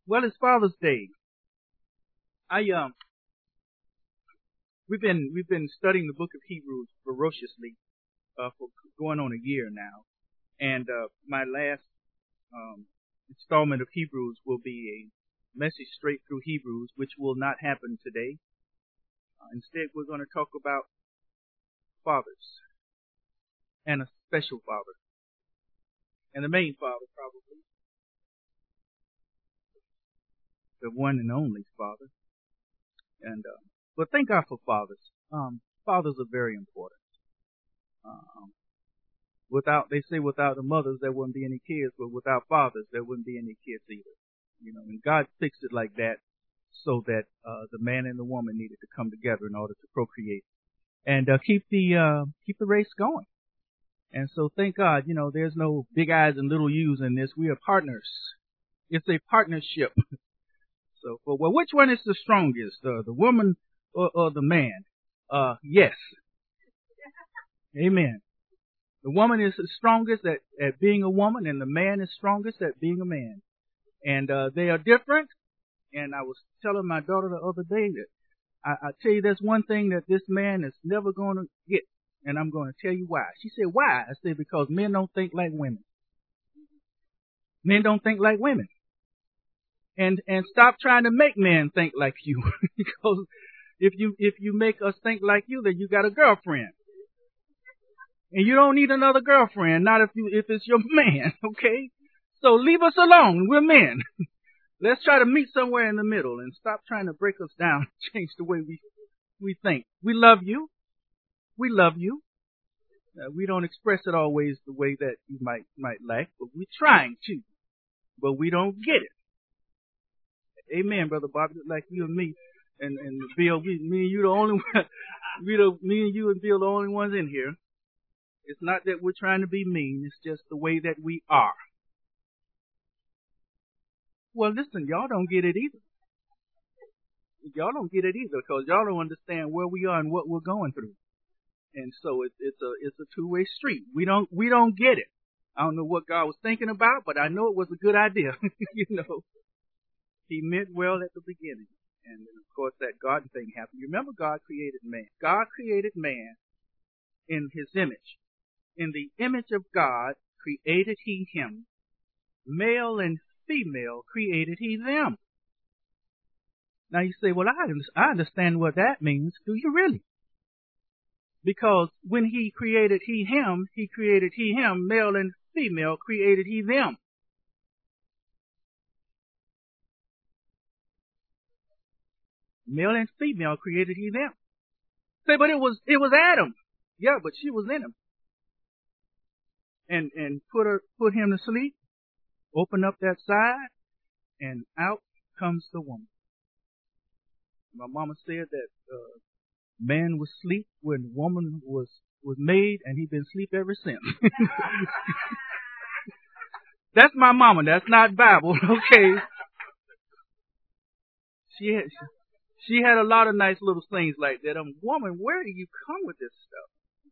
Well, it's Father's Day. I we've been studying the book of Hebrews ferociously for going on a year now, and my last installment of Hebrews will be a message straight through Hebrews, which will not happen today. Instead, we're going to talk about fathers and a special father and the main father, probably the one and only father. And but thank God for fathers. Fathers are very important. They say without the mothers there wouldn't be any kids, but without fathers there wouldn't be any kids either. And God fixed it like that so that the man and the woman needed to come together in order to procreate and keep the race going. And so thank God, there's no big I's and little U's in this. We are partners. It's a partnership. So, well, which one is the strongest, the woman or the man? Yes. Amen. The woman is the strongest at being a woman, and the man is strongest at being a man. And they are different. And I was telling my daughter the other day that I tell you there's one thing that this man is never going to get, and I'm going to tell you why. She said, why? I said, because men don't think like women. Men don't think like women. And stop trying to make men think like you. Because if you make us think like you, then you got a girlfriend. And you don't need another girlfriend, not if it's your man, okay? So leave us alone. We're men. Let's try to meet somewhere in the middle and stop trying to break us down, change the way we think. We love you. We love you. We don't express it always the way that you might like, but we're trying to. But we don't get it. Amen, Brother Bobby. Like you and me and Bill, me and you the only one. Me and you and Bill the only ones in here. It's not that we're trying to be mean. It's just the way that we are. Well, listen, y'all don't get it either. Y'all don't get it either because y'all don't understand where we are and what we're going through. And so it's a two-way street. We don't get it. I don't know what God was thinking about, but I know it was a good idea. He meant well at the beginning. And then, of course, that garden thing happened. You remember God created man. God created man in his image. In the image of God created he him. Male and female created he them. Now you say, well, I understand what that means. Do you really? Because when he created he him, male and female created he them. Male and female created he them. Say, but it was Adam. Yeah, but she was in him. And put him to sleep, open up that side, and out comes the woman. My mama said that man was asleep when woman was made, and he'd been asleep ever since. That's my mama. That's not Bible, okay? She had a lot of nice little things like that. Woman, where do you come with this stuff?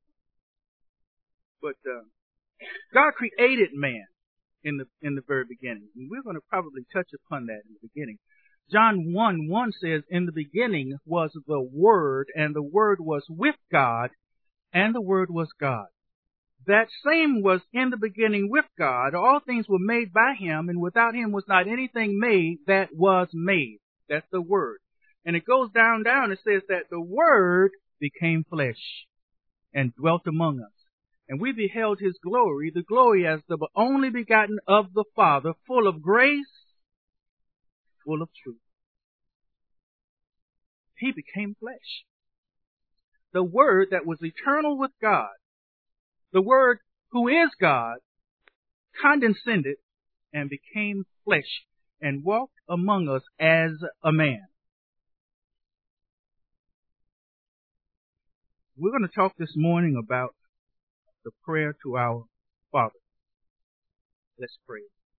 But God created man in the very beginning. And we're going to probably touch upon that in the beginning. John 1:1 says, in the beginning was the Word, and the Word was with God, and the Word was God. That same was in the beginning with God. All things were made by him, and without him was not anything made that was made. That's the Word. And it goes down, it says that the Word became flesh and dwelt among us. And we beheld his glory, the glory as the only begotten of the Father, full of grace, full of truth. He became flesh. The Word that was eternal with God, the Word who is God, condescended and became flesh and walked among us as a man. We're going to talk this morning about the prayer to our Father. Let's pray.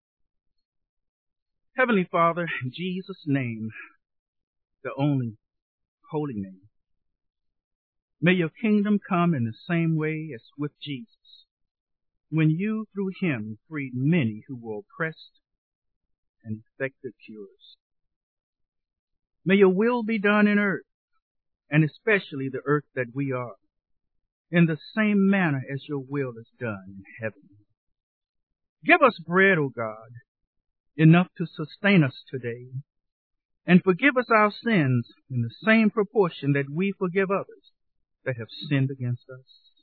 Heavenly Father, in Jesus' name, the only holy name, may your kingdom come in the same way as with Jesus, when you, through him, freed many who were oppressed and effective cures. May your will be done in earth, and especially the earth that we are, in the same manner as your will is done in heaven. Give us bread, O God, enough to sustain us today, and forgive us our sins in the same proportion that we forgive others that have sinned against us.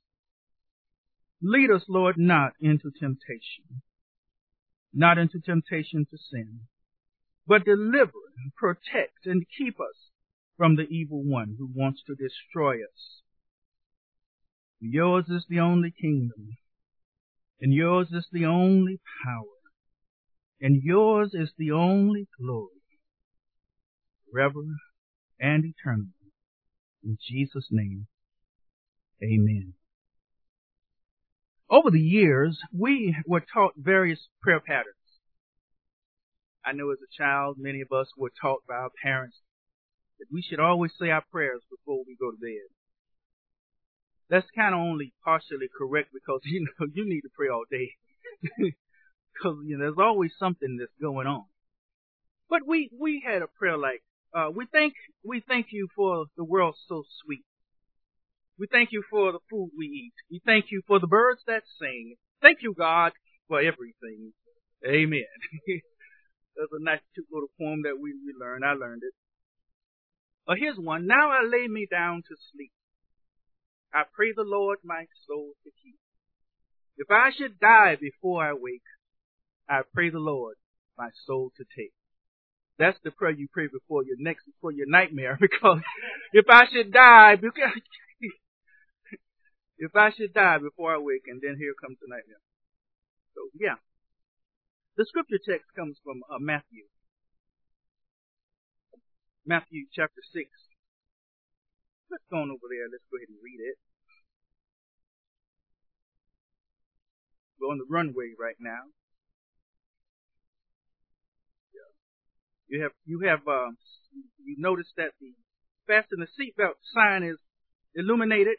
Lead us, Lord, not into temptation to sin, but deliver, protect, and keep us from the evil one who wants to destroy us. Yours is the only kingdom, and yours is the only power, and yours is the only glory, forever and eternally. In Jesus' name, amen. Over the years, we were taught various prayer patterns. I know as a child, many of us were taught by our parents that we should always say our prayers before we go to bed. That's kind of only partially correct because, you need to pray all day. Because, there's always something that's going on. But we had a prayer like, we thank you for the world so sweet. We thank you for the food we eat. We thank you for the birds that sing. Thank you, God, for everything. Amen. That's a nice, cute little poem that we learned. I learned it. Here's one. Now I lay me down to sleep. I pray the Lord my soul to keep. If I should die before I wake, I pray the Lord my soul to take. That's the prayer you pray before your nightmare, because if I should die before I wake, and then here comes the nightmare. So, yeah. The scripture text comes from Matthew. Matthew chapter 6. Let's go on over there. Let's go ahead and read it. We're on the runway right now. You notice that the fasten the seatbelt sign is illuminated.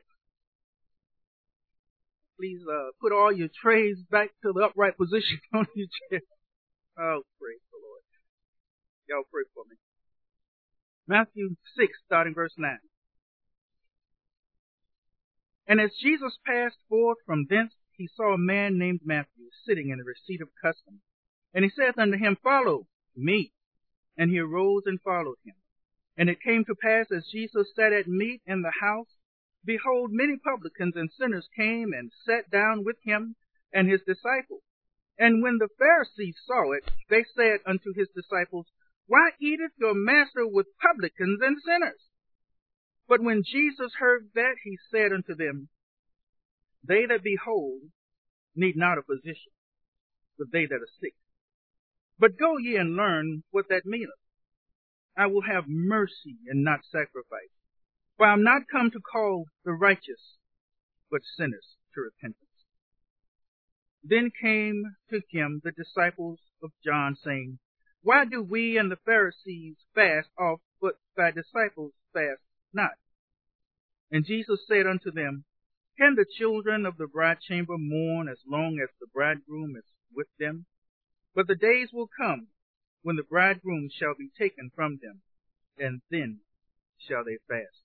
Please put all your trays back to the upright position on your chair. Oh, praise the Lord. Y'all pray for me. Matthew 6, starting verse 9. And as Jesus passed forth from thence, he saw a man named Matthew sitting in the receipt of custom. And he saith unto him, Follow me. And he arose and followed him. And it came to pass, as Jesus sat at meat in the house, behold, many publicans and sinners came and sat down with him and his disciples. And when the Pharisees saw it, they said unto his disciples, Why eateth your master with publicans and sinners? But when Jesus heard that, he said unto them, They that be whole need not a physician, but they that are sick. But go ye and learn what that meaneth. I will have mercy and not sacrifice. For I am not come to call the righteous, but sinners to repentance. Then came to him the disciples of John, saying, Why do we and the Pharisees fast oft, but thy disciples fast not? And Jesus said unto them, Can the children of the bridechamber mourn as long as the bridegroom is with them? But the days will come when the bridegroom shall be taken from them, and then shall they fast.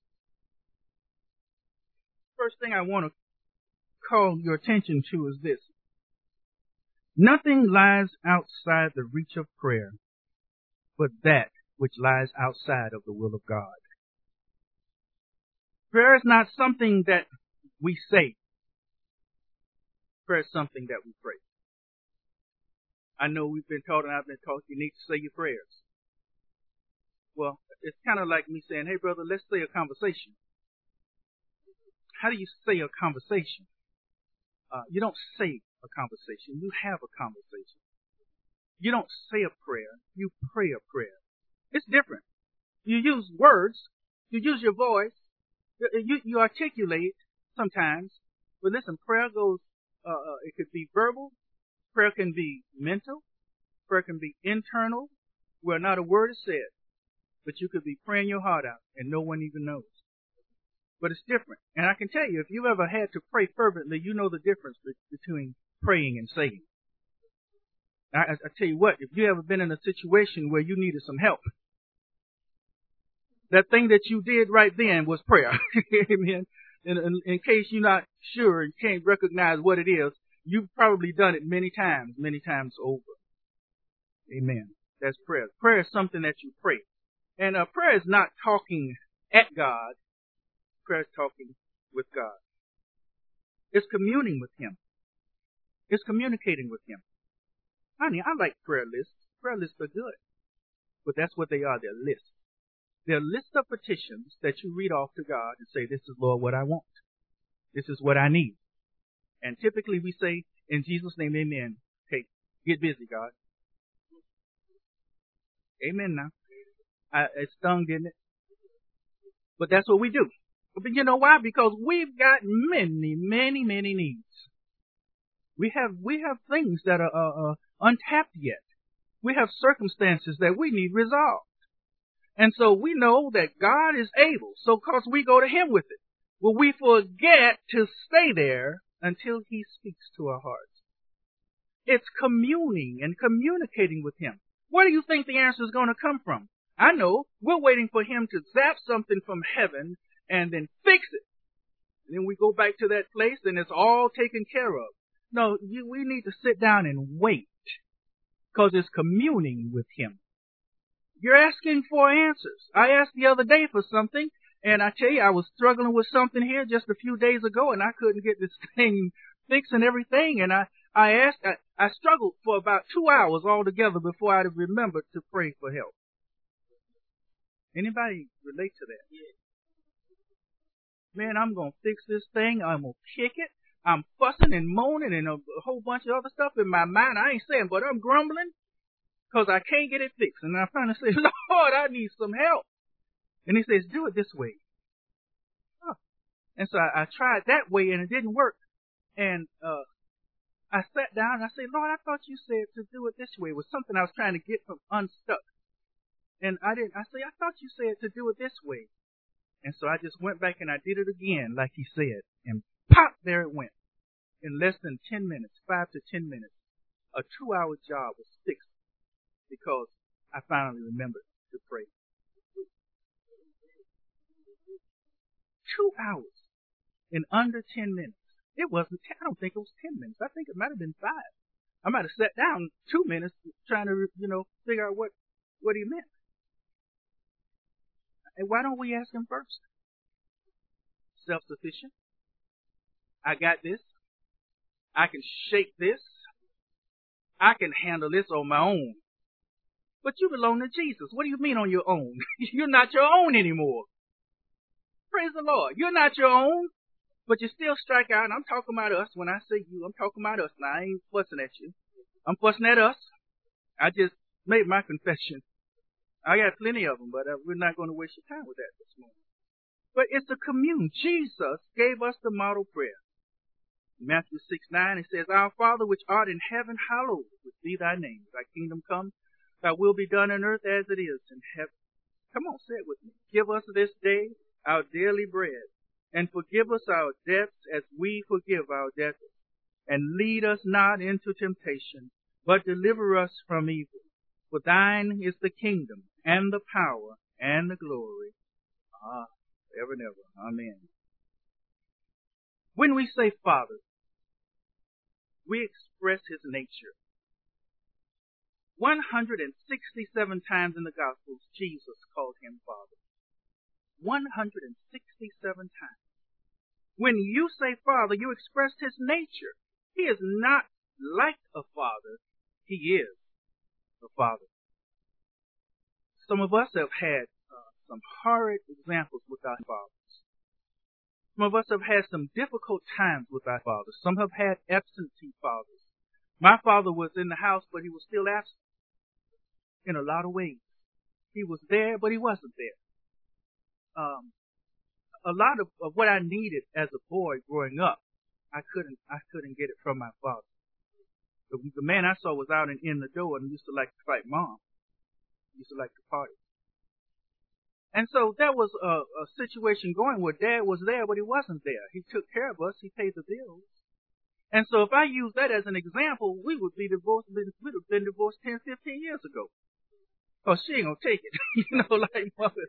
First thing I want to call your attention to is this. Nothing lies outside the reach of prayer, but that which lies outside of the will of God. Prayer is not something that we say. Prayer is something that we pray. I know we've been taught and I've been taught you need to say your prayers. Well, it's kind of like me saying, hey brother, let's say a conversation. How do you say a conversation? You don't say a conversation. You have a conversation. You don't say a prayer. You pray a prayer. It's different. You use words. You use your voice. You articulate sometimes. But listen, prayer goes, it could be verbal. Prayer can be mental. Prayer can be internal, where not a word is said. But you could be praying your heart out and no one even knows. But it's different. And I can tell you, if you've ever had to pray fervently, you know the difference between praying and saying. I tell you what, if you ever been in a situation where you needed some help, that thing that you did right then was prayer. Amen. In case you're not sure, you can't recognize what it is, you've probably done it many times over. Amen. That's prayer. Prayer is something that you pray. And prayer is not talking at God. Prayer is talking with God. It's communing with Him. It's communicating with Him. Honey, I like prayer lists. Prayer lists are good. But that's what they are. They're lists. They're lists of petitions that you read off to God and say, this is, Lord, what I want. This is what I need. And typically we say, in Jesus' name, amen. Okay, get busy, God. Amen now. It stung, didn't it? But that's what we do. But you know why? Because we've got many needs. We have things that are untapped yet. We have circumstances that we need resolved. And so we know that God is able. So of course we go to Him with it. Well, we forget to stay there until He speaks to our hearts. It's communing and communicating with Him. Where do you think the answer is going to come from? I know. We're waiting for Him to zap something from heaven and then fix it. And then we go back to that place and it's all taken care of. No, we need to sit down and wait, because it's communing with Him. You're asking for answers. I asked the other day for something, and I tell you, I was struggling with something here just a few days ago, and I couldn't get this thing fixed and everything, and I struggled for about 2 hours altogether before I remembered to pray for help. Anybody relate to that? Man, I'm going to fix this thing. I'm going to kick it. I'm fussing and moaning and a whole bunch of other stuff in my mind. I ain't saying, but I'm grumbling because I can't get it fixed. And I finally say, Lord, I need some help. And He says, do it this way. Huh. And so I tried that way and it didn't work. And I sat down and I said, Lord, I thought you said to do it this way. It was something I was trying to get from unstuck. And I thought you said to do it this way. And so I just went back and I did it again like He said. And pop, there it went. In less than 10 minutes, 5 to 10 minutes, a 2-hour job was fixed because I finally remembered to pray. 2 hours in under 10 minutes. It wasn't, I don't think it was 10 minutes. I think it might have been 5. I might have sat down 2 minutes trying to, figure out what He meant. And why don't we ask Him first? Self-sufficient. I got this. I can shake this. I can handle this on my own. But you belong to Jesus. What do you mean on your own? You're not your own anymore. Praise the Lord. You're not your own, but you still strike out. And I'm talking about us. When I say you, I'm talking about us. Now, I ain't fussing at you. I'm fussing at us. I just made my confession. I got plenty of them, but we're not going to waste your time with that this morning. But it's a commune. Jesus gave us the model prayer. Matthew 6:9, it says, Our Father which art in heaven, hallowed be thy name. Thy kingdom come, thy will be done on earth as it is in heaven. Come on, say it with me. Give us this day our daily bread, and forgive us our debts as we forgive our debtors. And lead us not into temptation, but deliver us from evil. For thine is the kingdom, and the power, and the glory. Ever and ever. Amen. When we say Father, we express His nature. 167 times in the Gospels, Jesus called Him Father. 167 times. When you say Father, you express His nature. He is not like a father. He is a Father. Some of us have had some horrid examples with our fathers. Some of us have had some difficult times with our fathers. Some have had absentee fathers. My father was in the house, but he was still absent in a lot of ways. He was there, but he wasn't there. A lot of what I needed as a boy growing up, I couldn't get it from my father. The man I saw was out and in the door and used to like to fight Mom. Used to like to party. And so there was a situation going where Dad was there, but he wasn't there. He took care of us. He paid the bills. And so if I use that as an example, we would be divorced, we'd have been divorced 10, 15 years ago. Cause she ain't gonna take it, like mother,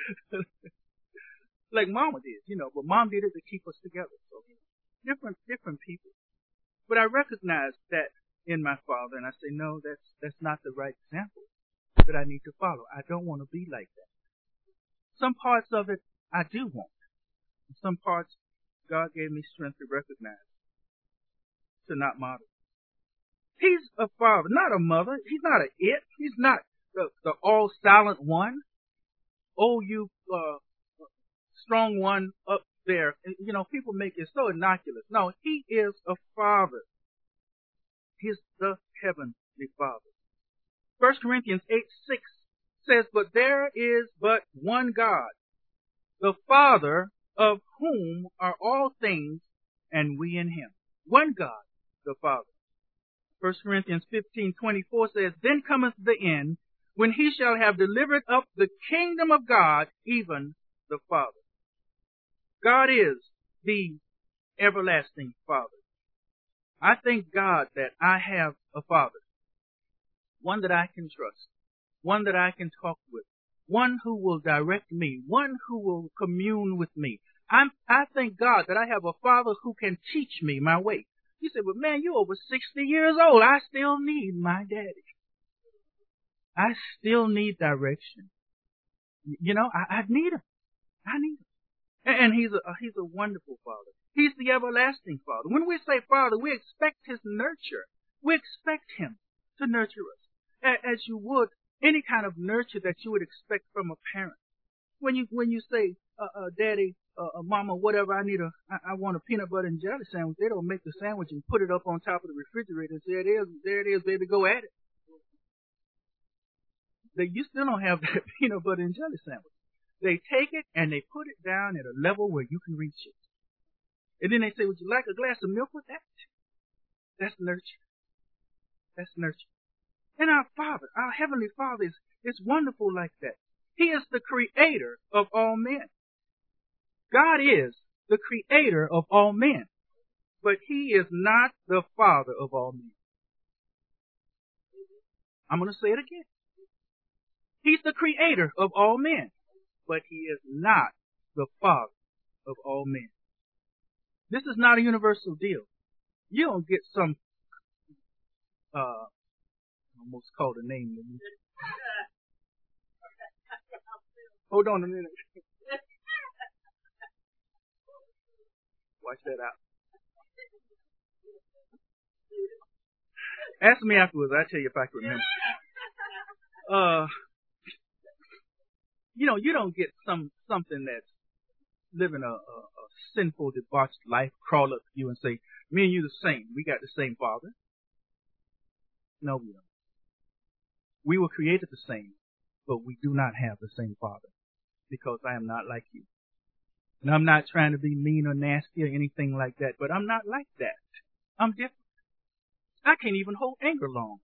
like mama did, but mom did it to keep us together. So different people. But I recognize that in my father, and I say, no, that's not the right example that I need to follow. I don't want to be like that. Some parts of it I do want. Some parts God gave me strength to recognize, to not model. He's a father, not a mother. He's not an it. He's not the all silent one. Oh, you strong one up there. People make it so innocuous. No, he is a father. He's the heavenly Father. 1 Corinthians 8:6 says, but there is but one God, the Father, of whom are all things, and we in him. One God, the Father. 1 Corinthians 15:24 says, then cometh the end, when he shall have delivered up the kingdom of God, even the Father. God is the everlasting Father. I thank God that I have a Father, one that I can trust, one that I can talk with, one who will direct me, one who will commune with me. I thank God that I have a Father who can teach me my way. You say, but man, you're over 60 years old. I still need my daddy. I still need direction. I need him. I need him. And he's a wonderful Father. He's the everlasting Father. When we say Father, we expect his nurture. We expect him to nurture us as you would any kind of nurture that you would expect from a parent. When you say, Daddy, Mama, whatever, I want a peanut butter and jelly sandwich, they don't make the sandwich and put it up on top of the refrigerator and say, there it is, baby, go at it. You still don't have that peanut butter and jelly sandwich. They take it and they put it down at a level where you can reach it. And then they say, would you like a glass of milk with that? That's nurture. That's nurture. And our Father, our Heavenly Father is wonderful like that. He is the creator of all men. God is the creator of all men. But he is not the Father of all men. I'm going to say it again. He's the creator of all men. But he is not the Father of all men. This is not a universal deal. You don't get some, almost called a name. Hold on a minute. Watch that out. Ask me afterwards. I'll tell you if I can remember. You don't get something that's living a sinful, debauched life crawl up to you and say, me and you the same. We got the same Father. No, we don't. We were created the same, but we do not have the same Father because I am not like you. And I'm not trying to be mean or nasty or anything like that, but I'm not like that. I'm different. I can't even hold anger long.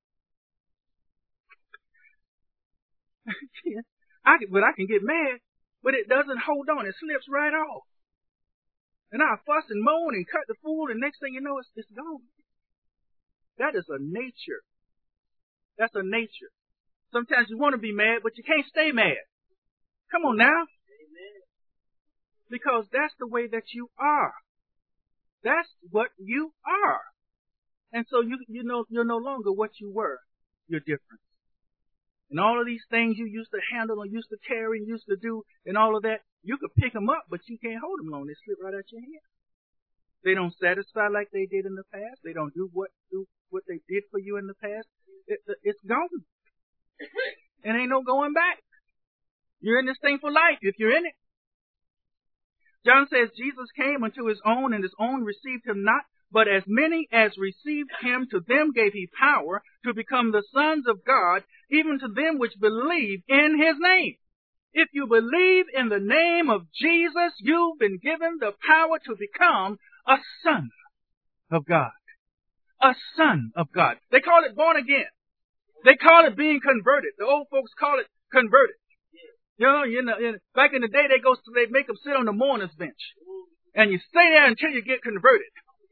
But I can get mad, but it doesn't hold on. It slips right off. And I fuss and moan and cut the fool, and next thing you know, it's gone. That is a nature. That's a nature. Sometimes you want to be mad, but you can't stay mad. Come on now. Because that's the way that you are. That's what you are. And so you're no longer what you were. You're different. And all of these things you used to handle and used to carry and used to do and all of that, you could pick them up, but you can't hold them long. They slip right out your hand. They don't satisfy like they did in the past. They don't do what they did for you in the past. It's gone. And ain't no going back. You're in this thing for life if you're in it. John says Jesus came unto his own, and his own received him not. But as many as received him, to them gave he power to become the sons of God, even to them which believe in his name. If you believe in the name of Jesus, you've been given the power to become a son of God. A son of God. They call it born again. They call it being converted. The old folks call it converted. Back in the day, they make them sit on the mourner's bench. And you stay there until you get converted.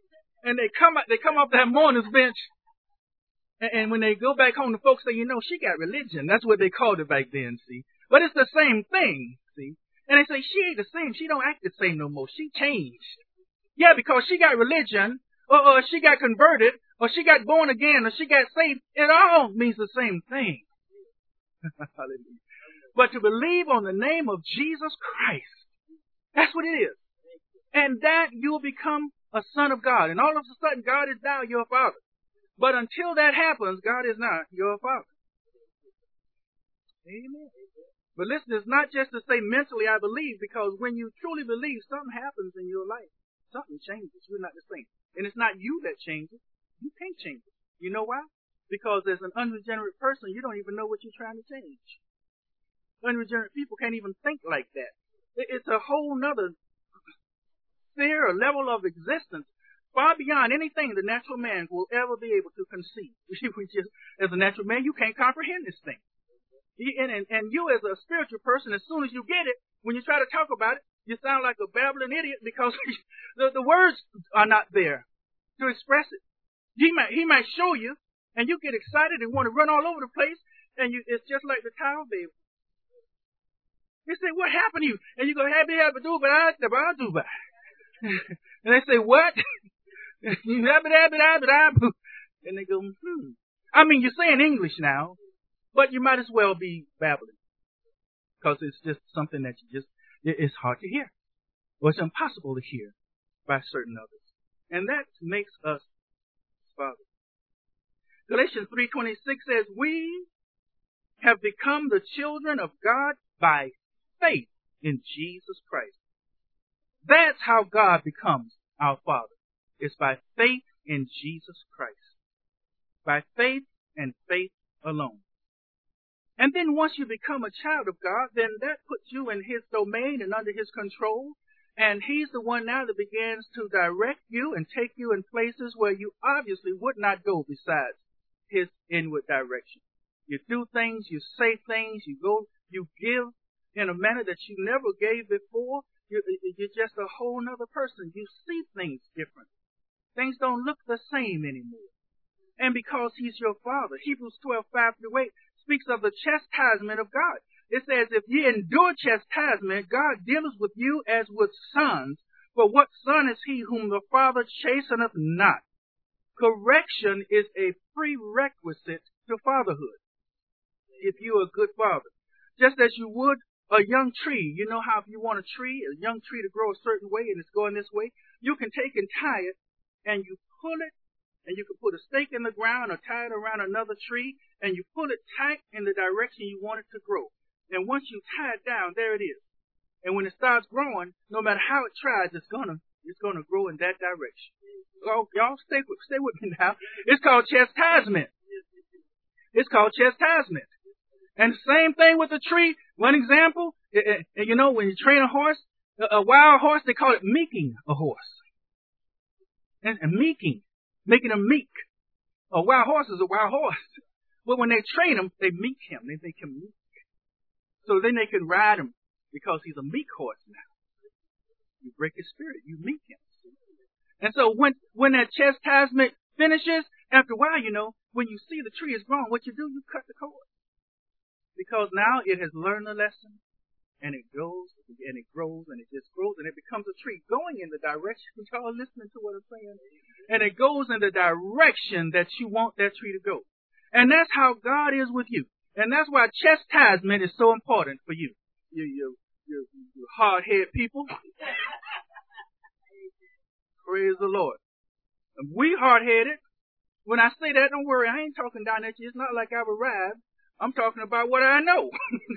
And they come off that mourner's bench. And when they go back home, the folks say, she got religion. That's what they called it back then, see. But it's the same thing, see. And they say, she ain't the same. She don't act the same no more. She changed. Yeah, because she got religion, or she got converted, or she got born again, or she got saved. It all means the same thing. Hallelujah. But to believe on the name of Jesus Christ, that's what it is. And that you will become a son of God. And all of a sudden, God is now your Father. But until that happens, God is not your Father. Amen. But listen, it's not just to say mentally I believe, because when you truly believe, something happens in your life. Something changes. You're not the same. And it's not you that changes. You can't change it. You know why? Because as an unregenerate person, you don't even know what you're trying to change. Unregenerate people can't even think like that. It's a whole nother sphere or level of existence far beyond anything the natural man will ever be able to conceive. As a natural man, you can't comprehend this thing. And you as a spiritual person, as soon as you get it, when you try to talk about it, you sound like a babbling idiot because the words are not there to express it. He might show you, and you get excited and want to run all over the place, and it's just like the towel baby. They say, what happened to you? And you go, happy, do, but I do, but. And they say, what? And they go, I mean, you're saying English now, but you might as well be babbling. Because it's just something that it's hard to hear. Or it's impossible to hear by certain others. And that makes us fathers. Galatians 3:26 says, we have become the children of God by faith in Jesus Christ. That's how God becomes our Father. It's by faith in Jesus Christ. By faith and faith alone. And then once you become a child of God, then that puts you in His domain and under His control. And He's the one now that begins to direct you and take you in places where you obviously would not go besides His inward direction. You do things, you say things, you give in a manner that you never gave before. You're just a whole nother person. You see things different. Things don't look the same anymore. And because He's your Father, Hebrews 12:5-8 speaks of the chastisement of God. It says, if ye endure chastisement, God deals with you as with sons. For what son is he whom the Father chasteneth not? Correction is a prerequisite to fatherhood, if you're a good father. Just as you would a young tree. You know how if you want a young tree to grow a certain way and it's going this way, you can take and tie it and you pull it, and you can put a stake in the ground or tie it around another tree, and you pull it tight in the direction you want it to grow. And once you tie it down, there it is. And when it starts growing, no matter how it tries, it's gonna grow in that direction. Oh, y'all stay with me now. It's called chastisement. It's called chastisement. And the same thing with the tree. One example, when you train a horse, a wild horse, they call it meeking a horse. And meeking, making him meek. A wild horse is a wild horse. But when they train him, they meek him. They make him meek. So then they can ride him because he's a meek horse now. You break his spirit. You meek him. And so when that chastisement finishes, after a while, when you see the tree is growing, what you do, you cut the cord. Because now it has learned the lesson, and it goes, and it grows, and it just grows, and it becomes a tree going in the direction. Y'all are listening to what I'm saying? And it goes in the direction that you want that tree to go. And that's how God is with you. And that's why chastisement is so important for you. You hard-headed people. Praise the Lord. We hard-headed. When I say that, don't worry, I ain't talking down at you. It's not like I've arrived. I'm talking about what I know.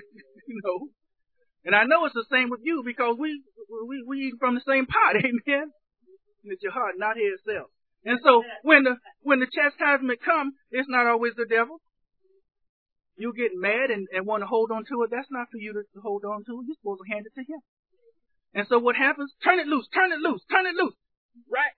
And I know it's the same with you because we eat from the same pot, amen? It's your heart, not head itself. And so when the chastisement comes, it's not always the devil. You get mad and want to hold on to it. That's not for you to hold on to. You're supposed to hand it to Him. And so what happens? Turn it loose, turn it loose, turn it loose. Right.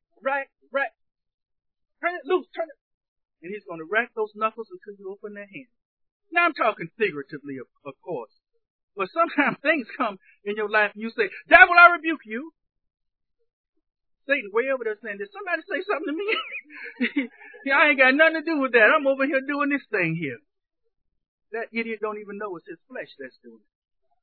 Turn it loose, turn it. And He's going to rack those knuckles until you open that hand. Now I'm talking figuratively, of course. But sometimes things come in your life and you say, devil, I rebuke you. Satan way over there saying, did somebody say something to me? I ain't got nothing to do with that. I'm over here doing this thing here. That idiot don't even know it's his flesh that's doing it.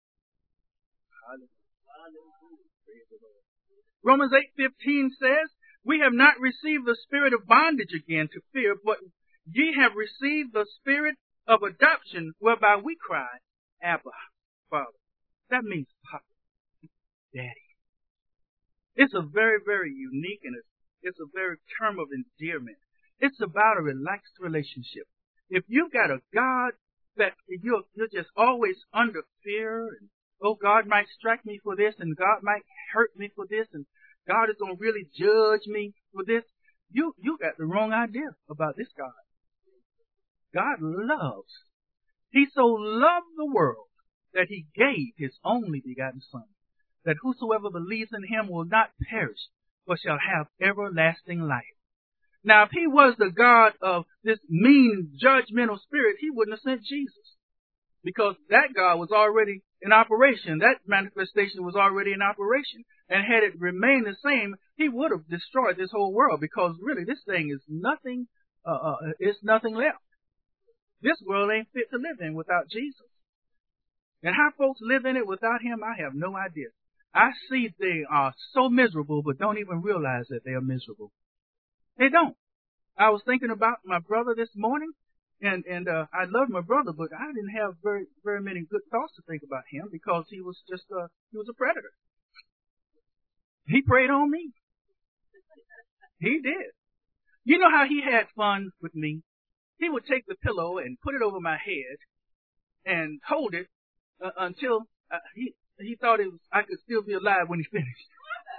Romans 8:15 says, we have not received the spirit of bondage again to fear, but ye have received the spirit of adoption, whereby we cry, Abba, Father. That means Papa, Daddy. It's a very, very unique and it's a very term of endearment. It's about a relaxed relationship. If you've got a God that you're just always under fear, and oh, God might strike me for this, and God might hurt me for this, and God is going to really judge me for this, you got the wrong idea about this God. God loves. He so loved the world that he gave his only begotten Son, that whosoever believes in him will not perish, but shall have everlasting life. Now, if he was the God of this mean, judgmental spirit, he wouldn't have sent Jesus, because that God was already in operation. That manifestation was already in operation. And had it remained the same, he would have destroyed this whole world, because really this thing is nothing, it's nothing left. This world ain't fit to live in without Jesus. And how folks live in it without him, I have no idea. I see they are so miserable, but don't even realize that they are miserable. They don't. I was thinking about my brother this morning, and I love my brother, but I didn't have very, very many good thoughts to think about him, because he was just he was a predator. He preyed on me. He did. You know how he had fun with me? He would take the pillow and put it over my head and hold it until he thought I could still be alive when he finished.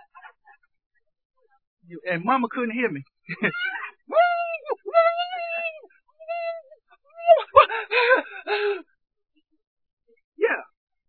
And Mama couldn't hear me. Yeah.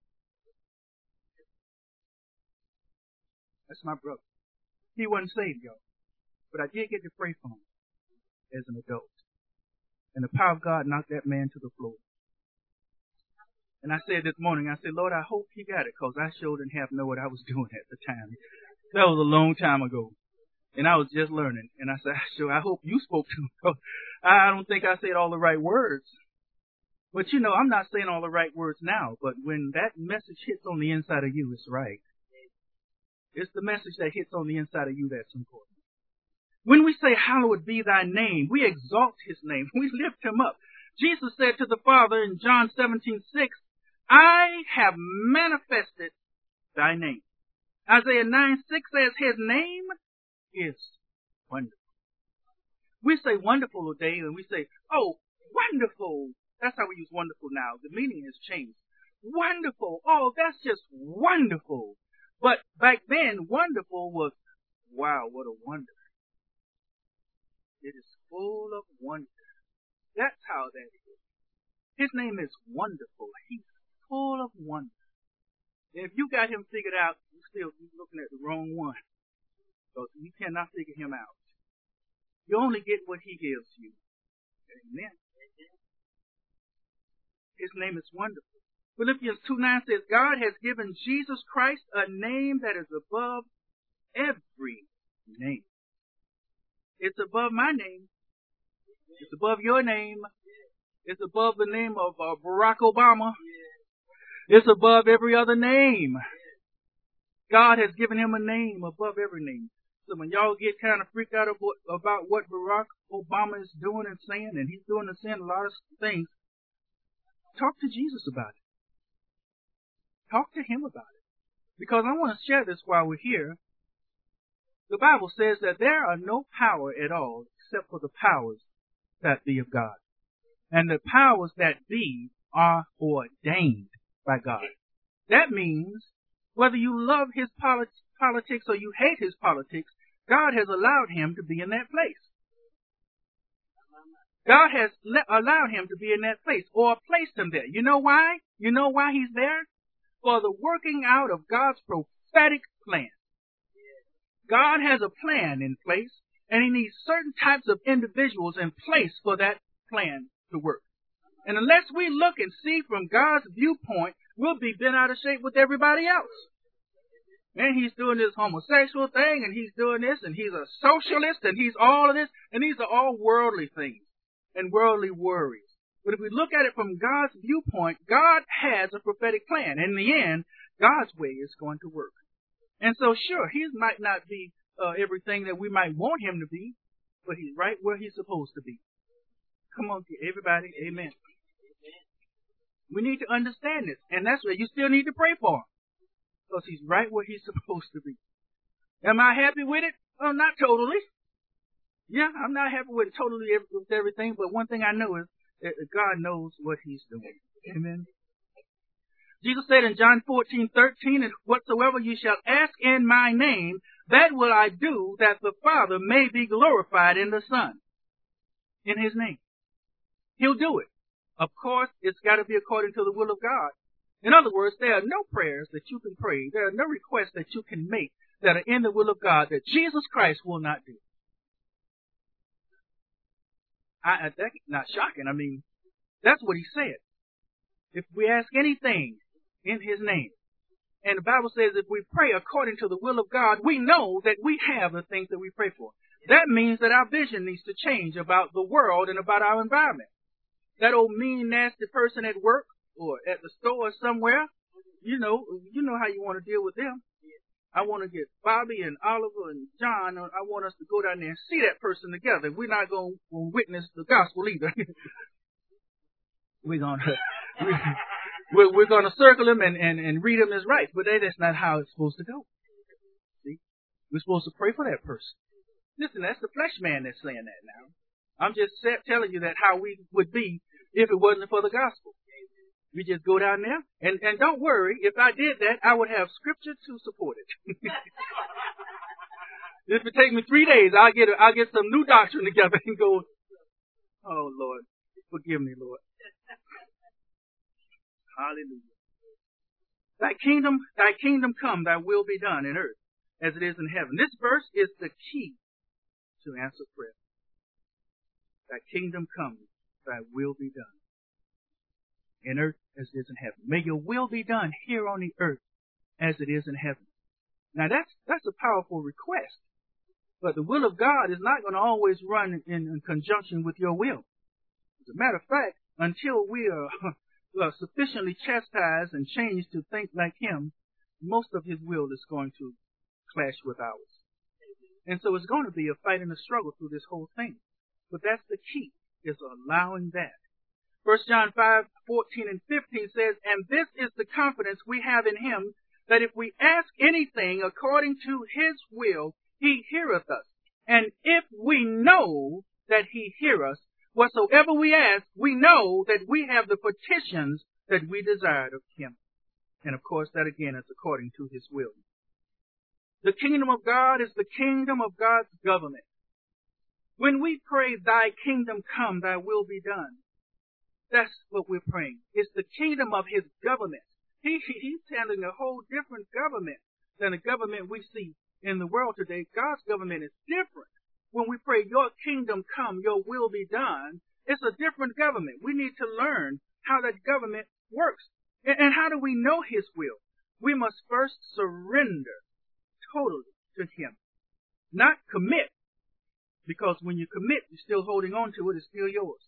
That's my brother. He wasn't saved, y'all. But I did get to pray for him as an adult. And the power of God knocked that man to the floor. And I said this morning, I said, Lord, I hope he got it, because I sure didn't have know what I was doing at the time. That was a long time ago. And I was just learning. And I said, I hope you spoke to him, because I don't think I said all the right words. But you know, I'm not saying all the right words now, but when that message hits on the inside of you, it's right. It's the message that hits on the inside of you that's important. When we say, hallowed be thy name, we exalt his name. We lift him up. Jesus said to the Father in John 17:6, I have manifested thy name. Isaiah 9:6 says his name is wonderful. We say wonderful today, and we say, oh, wonderful. That's how we use wonderful now. The meaning has changed. Wonderful. Oh, that's just wonderful. But back then, wonderful was, wow, what a wonder. It is full of wonder. That's how that is. His name is wonderful. He's full of wonder. If you got him figured out, you're looking at the wrong one. Because you cannot figure him out. You only get what he gives you. Amen. His name is wonderful. Philippians 2:9 says, God has given Jesus Christ a name that is above every name. It's above my name. It's above your name. It's above the name of Barack Obama. It's above every other name. God has given him a name above every name. So when y'all get kind of freaked out about what Barack Obama is doing and saying, and he's doing and saying a lot of things, talk to Jesus about it. Talk to him about it. Because I want to share this while we're here. The Bible says that there are no power at all except for the powers that be of God. And the powers that be are ordained by God. That means whether you love his politics or you hate his politics, God has allowed him to be in that place. God has allowed him to be in that place, or placed him there. You know why? You know why he's there? For the working out of God's prophetic plan. God has a plan in place, and he needs certain types of individuals in place for that plan to work. And unless we look and see from God's viewpoint, we'll be bent out of shape with everybody else. And he's doing this homosexual thing, and he's doing this, and he's a socialist, and he's all of this, and these are all worldly things and worldly worries. But if we look at it from God's viewpoint, God has a prophetic plan. In the end, God's way is going to work. And so, sure, he might not be everything that we might want him to be, but he's right where he's supposed to be. Come on, everybody, amen. We need to understand this, and that's where you still need to pray for him, because he's right where he's supposed to be. Am I happy with it? Oh, not totally. Yeah, I'm not happy with everything, but one thing I know is that God knows what he's doing. Amen. Jesus said in John 14:13, "And whatsoever you shall ask in my name, that will I do, that the Father may be glorified in the Son." In his name. He'll do it. Of course, it's got to be according to the will of God. In other words, there are no prayers that you can pray, there are no requests that you can make that are in the will of God that Jesus Christ will not do. That's not shocking. I mean, that's what he said. If we ask anything in his name, and the Bible says if we pray according to the will of God, we know that we have the things that we pray for. That means that our vision needs to change about the world and about our environment. That old mean, nasty person at work or at the store or somewhere, you know how you want to deal with them. I want to get Bobby and Oliver and John. I want us to go down there and see that person together. We're not going to witness the gospel either. We're going to circle him and read him as right, but that's not how it's supposed to go. See, we're supposed to pray for that person. Listen, that's the flesh man that's saying that now. I'm just telling you that how we would be if it wasn't for the gospel. We just go down there, and don't worry, if I did that, I would have scripture to support it. If it take me 3 days, I'll get some new doctrine together and go, oh Lord, forgive me, Lord. Hallelujah. Thy kingdom come, thy will be done in earth as it is in heaven. This verse is the key to answer prayer. Thy kingdom come, thy will be done in earth as it is in heaven. May your will be done here on the earth as it is in heaven. Now that's a powerful request. But the will of God is not going to always run in conjunction with your will. As a matter of fact, until we are sufficiently chastised and changed to think like him, most of his will is going to clash with ours. And so it's going to be a fight and a struggle through this whole thing. But that's the key, is allowing that. 1 John 5:14 and 15 says, "And this is the confidence we have in him, that if we ask anything according to his will, he heareth us. And if we know that he hear us, whatsoever we ask, we know that we have the petitions that we desired of him." And of course, that again is according to his will. The kingdom of God is the kingdom of God's government. When we pray, thy kingdom come, thy will be done, that's what we're praying. It's the kingdom of his government. He's handling a whole different government than the government we see in the world today. God's government is different. When we pray, your kingdom come, your will be done, it's a different government. We need to learn how that government works. And how do we know his will? We must first surrender totally to him. Not commit, because when you commit, you're still holding on to it, it's still yours.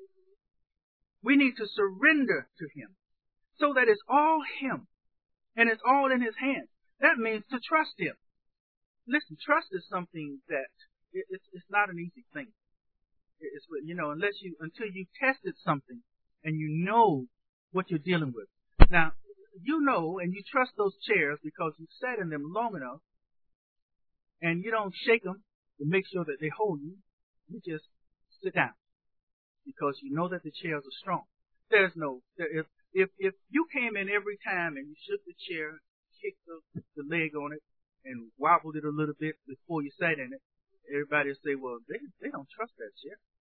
We need to surrender to him so that it's all him and it's all in his hands. That means to trust him. Listen, trust is something that it's not an easy thing. It's, until you tested something and you know what you're dealing with. Now, you know and you trust those chairs because you sat in them long enough, and you don't shake them to make sure that they hold you. You just sit down because you know that the chairs are strong. If you came in every time and you shook the chair, kicked the leg on it, and wobbled it a little bit before you sat in it, everybody would say, well, they don't trust that chair.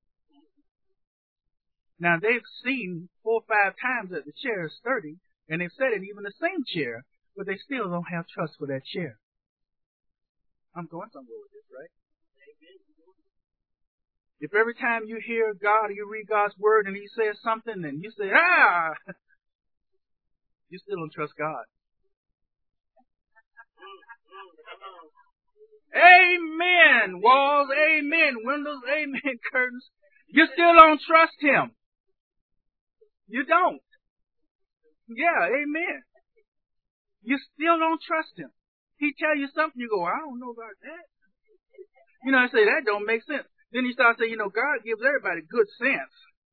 Now, they've seen 4 or 5 times that the chair is sturdy, and they've sat in even the same chair, but they still don't have trust for that chair. I'm going somewhere with this, right? If every time you hear God or you read God's word and he says something and you say, you still don't trust God. Amen. Walls, amen. Windows, amen. Curtains. You still don't trust him. You don't. Yeah, amen. You still don't trust him. He tell you something, you go, I don't know about that. You know, I say, that don't make sense. Then you start saying, God gives everybody good sense.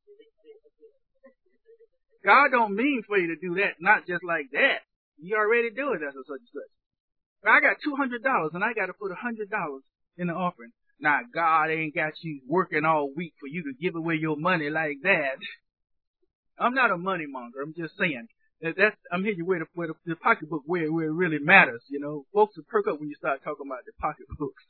God don't mean for you to do that, not just like that. You already do it as a such and such. I got $200 and I got to put $100 in the offering. Now, God ain't got you working all week for you to give away your money like that. I'm not a money monger. I'm just saying. I'm hitting you where the pocketbook where it really matters, Folks will perk up when you start talking about the pocketbooks.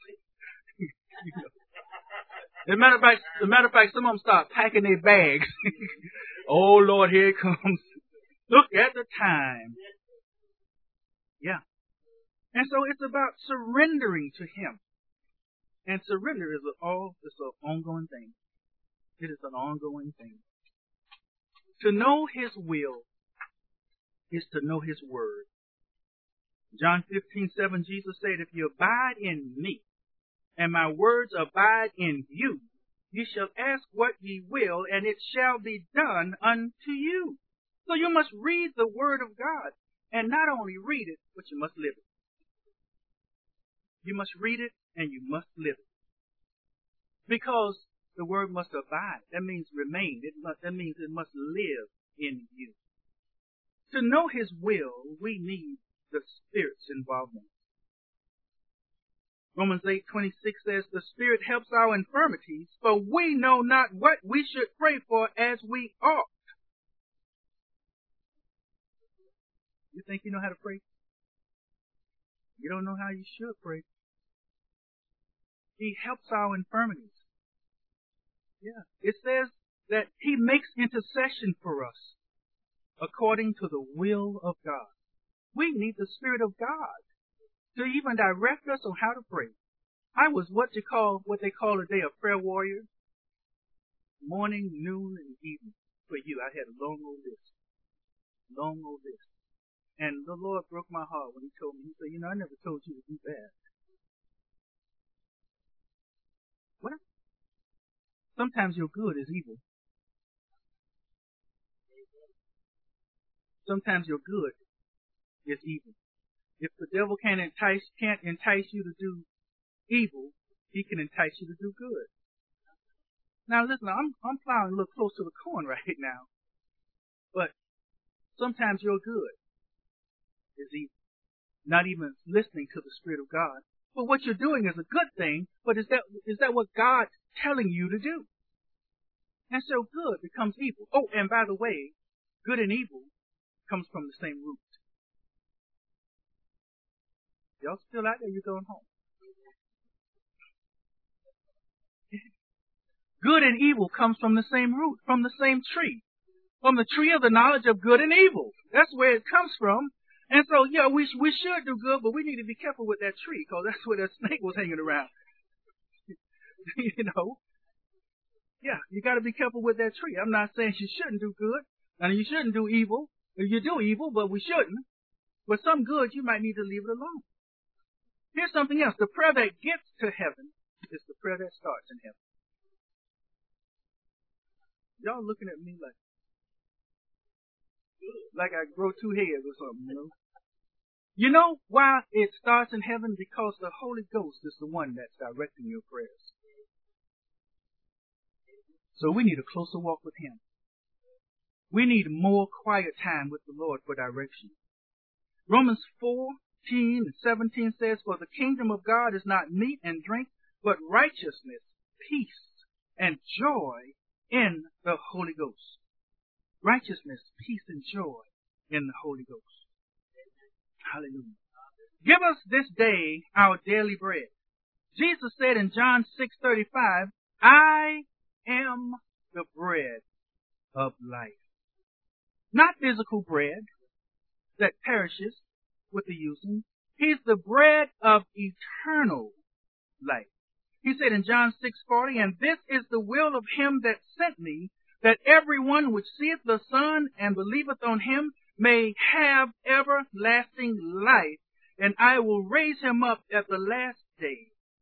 As a matter of fact, some of them start packing their bags. Oh, Lord, here it comes. Look at the time. Yeah. And so it's about surrendering to him. And surrender is an ongoing thing. It is an ongoing thing. To know his will is to know his word. John 15:7, Jesus said, if you abide in me, and my words abide in you, ye shall ask what ye will, and it shall be done unto you. So you must read the word of God, and not only read it, but you must live it. You must read it, and you must live it. Because the word must abide. That means remain. That means it must live in you. To know his will, we need the Spirit's involvement. Romans 8:26 says, the Spirit helps our infirmities, for we know not what we should pray for as we ought. You think you know how to pray? You don't know how you should pray. He helps our infirmities. Yeah. It says that he makes intercession for us according to the will of God. We need the Spirit of God to even direct us on how to pray. I was what they call today a prayer warrior. Morning, noon, and evening. For you, I had a long old list. And the Lord broke my heart when he told me, he said, I never told you to do that. Well, sometimes your good is evil. Sometimes your good is evil. If the devil can't entice you to do evil, he can entice you to do good. Now listen, I'm plowing a little close to the corn right now. But sometimes your good is evil. Not even listening to the Spirit of God. But what you're doing is a good thing, but is that what God's telling you to do? And so good becomes evil. Oh, and by the way, good and evil comes from the same root. Y'all still out there? You're going home. Good and evil comes from the same root, from the same tree. From the tree of the knowledge of good and evil. That's where it comes from. And so, yeah, we should do good, but we need to be careful with that tree, because that's where that snake was hanging around. Yeah, you got to be careful with that tree. I'm not saying you shouldn't do good, and you shouldn't do evil. You do evil, but we shouldn't. But some good, you might need to leave it alone. Here's something else. The prayer that gets to heaven is the prayer that starts in heaven. Y'all looking at me like I grow two heads or something, You know why it starts in heaven? Because the Holy Ghost is the one that's directing your prayers. So we need a closer walk with him. We need more quiet time with the Lord for direction. Romans 14 and 17 says, for the kingdom of God is not meat and drink, but righteousness, peace, and joy in the Holy Ghost. Righteousness, peace, and joy in the Holy Ghost. Hallelujah. Give us this day our daily bread. Jesus said in John 6:35, I am the bread of life. Not physical bread that perishes with the using. He's the bread of eternal life. He said in John 6:40, and this is the will of him that sent me, that everyone which seeth the Son and believeth on him may have everlasting life, and I will raise him up at the last day.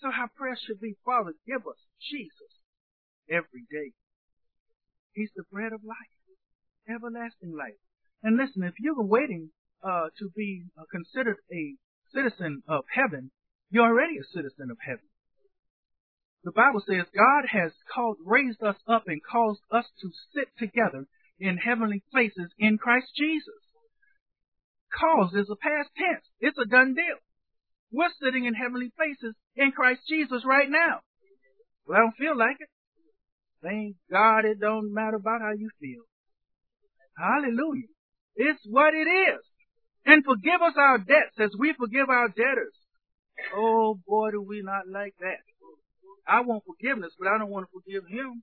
So our prayer should be, Father, give us Jesus every day. He's the bread of life, everlasting life. And listen, if you're waiting to be considered a citizen of heaven, you're already a citizen of heaven. The Bible says God has raised us up and caused us to sit together in heavenly places in Christ Jesus. Caused is a past tense. It's a done deal. We're sitting in heavenly places in Christ Jesus right now. Well, I don't feel like it. Thank God it don't matter about how you feel. Hallelujah. It's what it is. And forgive us our debts as we forgive our debtors. Oh boy, do we not like that. I want forgiveness, but I don't want to forgive him.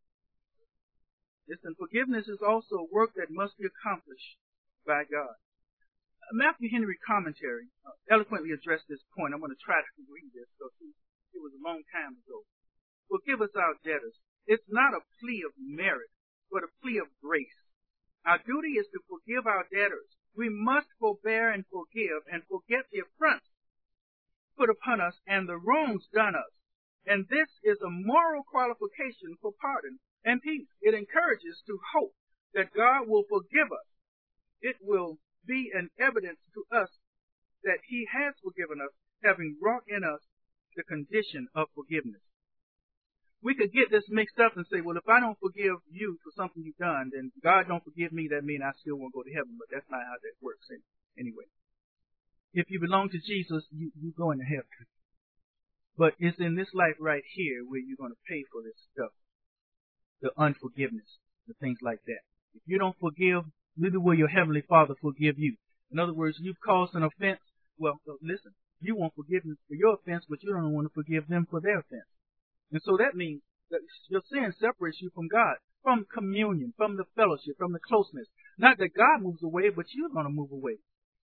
Listen, forgiveness is also a work that must be accomplished by God. Matthew Henry commentary eloquently addressed this point. I'm going to try to read this because it was a long time ago. Forgive us our debtors. It's not a plea of merit, but a plea of grace. Our duty is to forgive our debtors. We must forbear and forgive and forget the affronts put upon us and the wrongs done us. And this is a moral qualification for pardon and peace. It encourages to hope that God will forgive us. It will be an evidence to us that he has forgiven us, having wrought in us the condition of forgiveness. We could get this mixed up and say, well, if I don't forgive you for something you've done, then God don't forgive me. That means I still won't go to heaven. But that's not how that works anyway. If you belong to Jesus, you go into heaven. But it's in this life right here where you're going to pay for this stuff. The unforgiveness, the things like that. If you don't forgive, neither will your heavenly Father forgive you. In other words, you've caused an offense. Well, listen, you want forgiveness for your offense, but you don't want to forgive them for their offense. And so that means that your sin separates you from God, from communion, from the fellowship, from the closeness. Not that God moves away, but you're going to move away.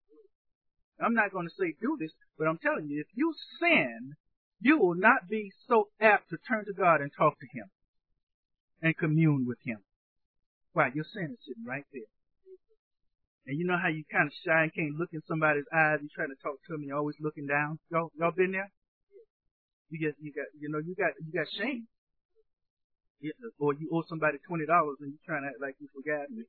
I'm not going to say do this, but I'm telling you, if you sin, you will not be so apt to turn to God and talk to him and commune with him. Why? Your sin is sitting right there. And you know how you kind of shy and can't look in somebody's eyes. You're trying to talk to them, you're always looking down. Y'all been there? You got shame. Or you owe somebody $20 and you're trying to act like you forgot me.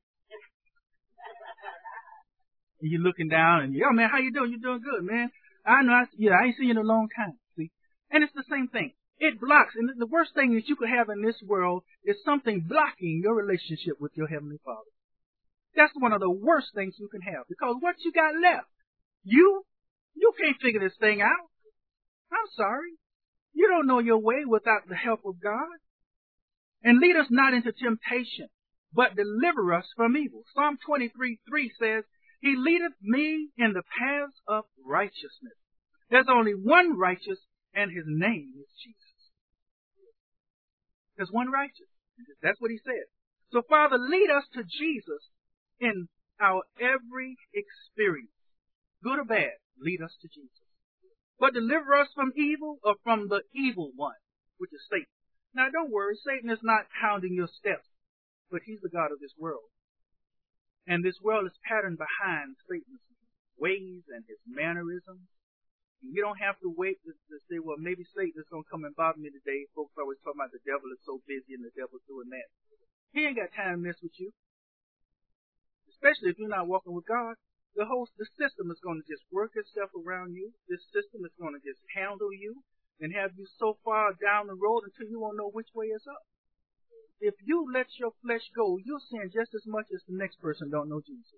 And you're looking down and, yo man, how you doing? You doing good, man. I know, I ain't seen you in a long time. See? And it's the same thing. It blocks. And the worst thing that you could have in this world is something blocking your relationship with your Heavenly Father. That's one of the worst things you can have. Because what you got left? You can't figure this thing out. I'm sorry. You don't know your way without the help of God. And lead us not into temptation, but deliver us from evil. Psalm 23:3 says, he leadeth me in the paths of righteousness. There's only one righteous, and his name is Jesus. There's one righteous. That's what he said. So, Father, lead us to Jesus in our every experience. Good or bad, lead us to Jesus. But deliver us from evil, or from the evil one, which is Satan. Now, don't worry, Satan is not hounding your steps, but he's the god of this world. And this world is patterned behind Satan's ways and his mannerisms. And you don't have to wait to say, well, maybe Satan is going to come and bother me today. Folks always talk about the devil is so busy and the devil's doing that. He ain't got time to mess with you. Especially if you're not walking with God. The system is going to just work itself around you. This system is going to just handle you and have you so far down the road until you won't know which way is up. If you let your flesh go, you'll sin just as much as the next person don't know Jesus.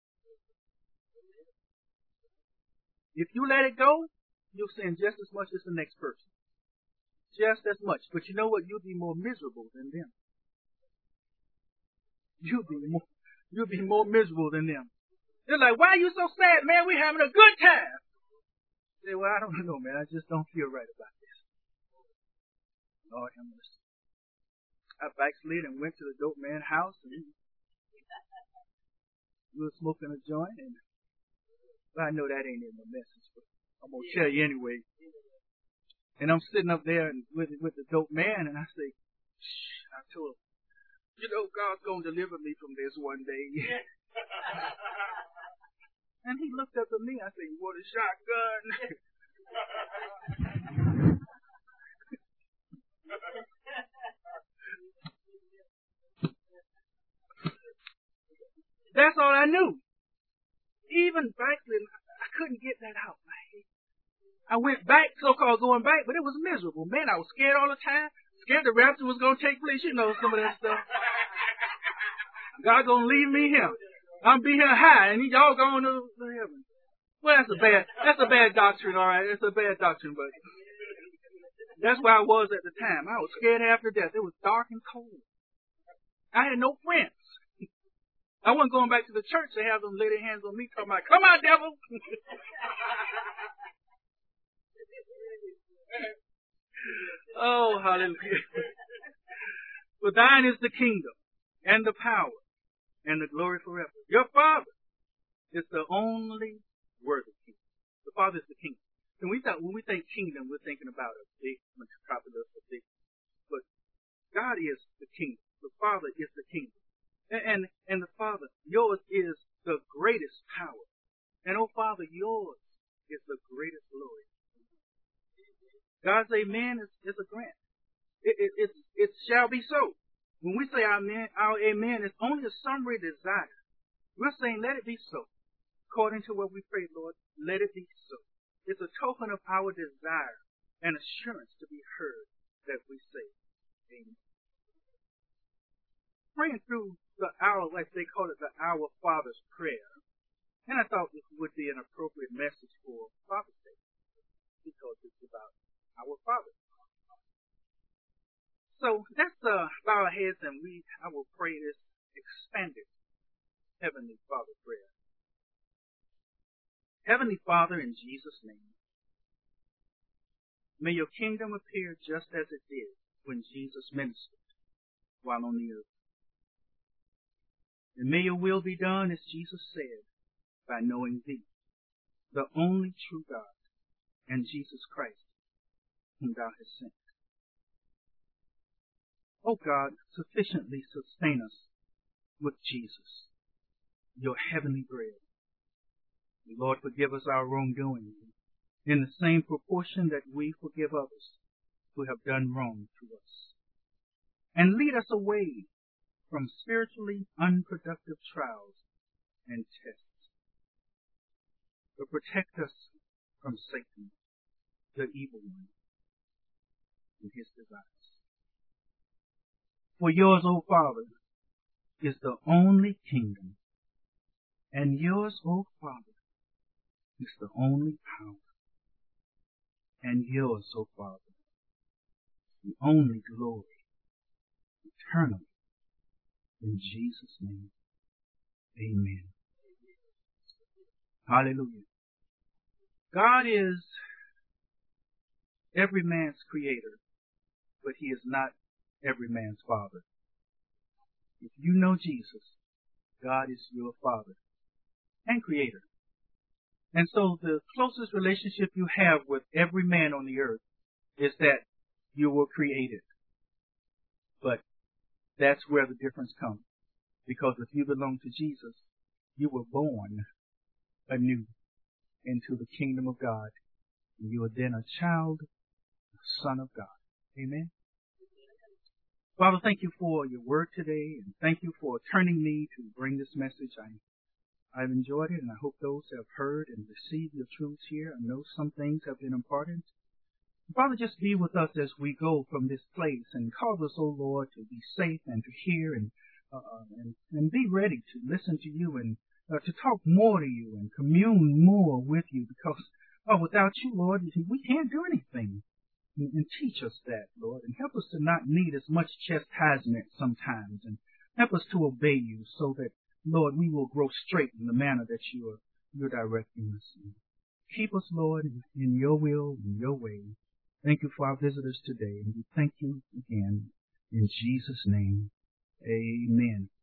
If you let it go, you'll sin just as much as the next person. Just as much. But you know what? You'll be more miserable than them. You'll be more miserable than them. They're like, why are you so sad, man? We're having a good time. Say, well, I don't know, man. I just don't feel right about this. Lord have mercy. I backslid and went to the dope man's house, and we were smoking a joint, and well, I know that ain't in the message, but I'm going to tell you anyway. And I'm sitting up there with the dope man, and I say, shh, I told him, you know, God's going to deliver me from this one day. And he looked up at me. I said, you want a shotgun? That's all I knew. Even back then, I couldn't get that out of my head. I went back, so-called going back, but it was miserable. Man, I was scared all the time. Scared the rapture was going to take place. You know, some of that stuff. God going to leave me here. I'm be here high, and y'all going to heaven. Well, that's a bad doctrine, all right. It's a bad doctrine, but that's where I was at the time. I was scared half to death. It was dark and cold. I had no friends. I wasn't going back to the church to have them lay their hands on me, talking about, come on, devil. Oh, hallelujah. For thine is the kingdom and the power and the glory forever. Your Father is the only worthy king. The Father is the kingdom. And when we think kingdom, we're thinking about a big metropolis, but God is the kingdom. The Father is the kingdom. And the Father, yours is the greatest power. And oh Father, yours is the greatest glory. God's amen is a grant. It shall be so. When we say our amen, it's only a summary desire. We're saying, let it be so. According to what we pray, Lord, let it be so. It's a token of our desire and assurance to be heard that we say, amen. Praying through the hour, like they call it, the Our Father's Prayer. And I thought this would be an appropriate message for Father's Day, because it's about our Father. So let's bow our heads and I will pray this expanded Heavenly Father prayer. Heavenly Father, in Jesus' name, may your kingdom appear just as it did when Jesus ministered while on the earth. And may your will be done, as Jesus said, by knowing thee, the only true God, and Jesus Christ, whom thou hast sent. O God, sufficiently sustain us with Jesus, your heavenly bread. Lord, forgive us our wrongdoing in the same proportion that we forgive others who have done wrong to us. And lead us away from spiritually unproductive trials and tests. But protect us from Satan, the evil one, and his desires. For yours, O Father, is the only kingdom, and yours, O Father, is the only power, and yours, O Father, the only glory, eternally. In Jesus' name, amen. Hallelujah. God is every man's creator, but he is not every man's father. If you know Jesus, God is your Father and creator. And so the closest relationship you have with every man on the earth is that you were created. But that's where the difference comes. Because if you belong to Jesus, you were born anew into the kingdom of God. And you are then a child, a son of God. Amen. Father, thank you for your word today, and thank you for turning me to bring this message. I've enjoyed it, and I hope those who have heard and received your truths here, I know some things have been important. Father, just be with us as we go from this place, and cause us, O Lord, to be safe and to hear and be ready to listen to you and to talk more to you and commune more with you, because without you, Lord, we can't do anything. And teach us that, Lord, and help us to not need as much chastisement sometimes, and help us to obey you so that, Lord, we will grow straight in the manner that you're directing us. Keep us, Lord, in your will, in your way. Thank you for our visitors today, and we thank you again in Jesus' name. Amen.